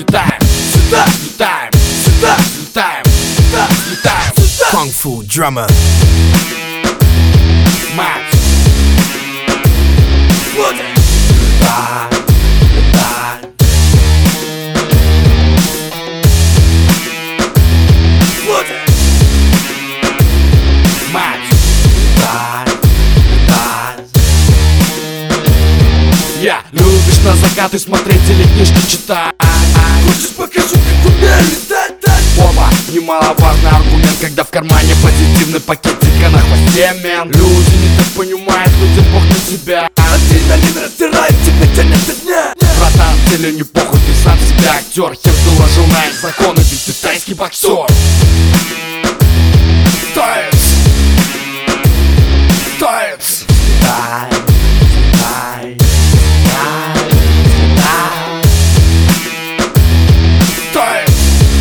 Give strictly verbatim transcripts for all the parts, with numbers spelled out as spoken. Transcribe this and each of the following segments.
взлетаем, сюда, взлетаем, сюда, взлетаем, сюда, взлетаем. Kung Fu Drummer. Матч. Вот он. Да, да. Вот он. Матч. Да, да. Я любишь на закаты смотреть или книжки читать. Хочешь, покажу, как умею летать? Оба, немаловажный аргумент, когда в кармане позитивный пакетик, а на хвосте мен. Люди не так понимают, людям пох на тебя. Адреналин раздирает, тебя тянет до дня. Братан, целью не похуй, ты сам себя актер. Хер ты ложил на их законы, ведь ты тайский боксер. Таец, таец. Тай, тай, тай, тай. Таец,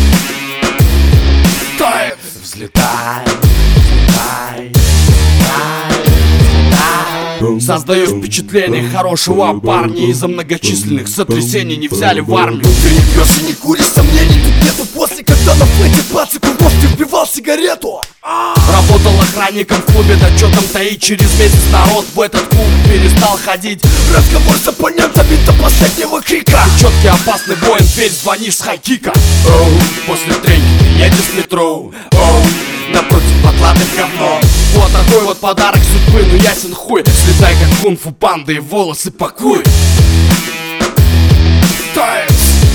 таец. Взлетай, взлетай, взлетай. Создаю впечатление хорошего парня. Из-за многочисленных сотрясений не взяли в армию. Ты не пьешь и не куришь, сомнений тут нету. После, когда на флете пацаку в нос ты вбивал сигарету. Работал охранником в клубе, да чё там таить. Через месяц народ в этот клуб перестал ходить. Разговор с оппонентами до последнего крика. Четкий опасный воин, дверь звонишь с хайкика. Оу, после треньки ты едешь в метро. Оу, напротив подлатых говно. Вот такой вот подарок судьбы, ну ясен хуй. Слетай как кунг-фу панда и волосы пакуй. Таец,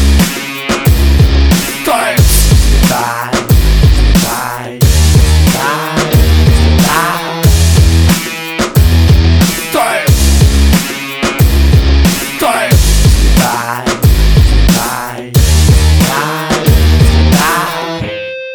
таец. Тай, тай, тай, тай. Таец, таец. Тай, тай, тай, тай.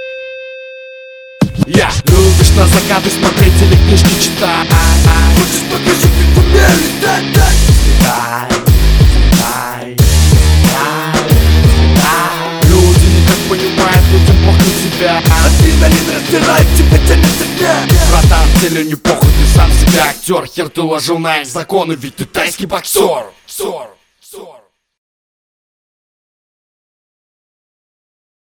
Я любишь на закаты смотреть или книжки читать. Хочешь, покажу, как умею летать? Тай, тай, тай, тай. Люди не так понимают, людям пох на тебя. Адреналин раздирает, тебя тянет до дня. Братан, целью не похуй, ты сам себя актер. Хер ты ложил на их законы, ведь ты тайский боксер. Сор.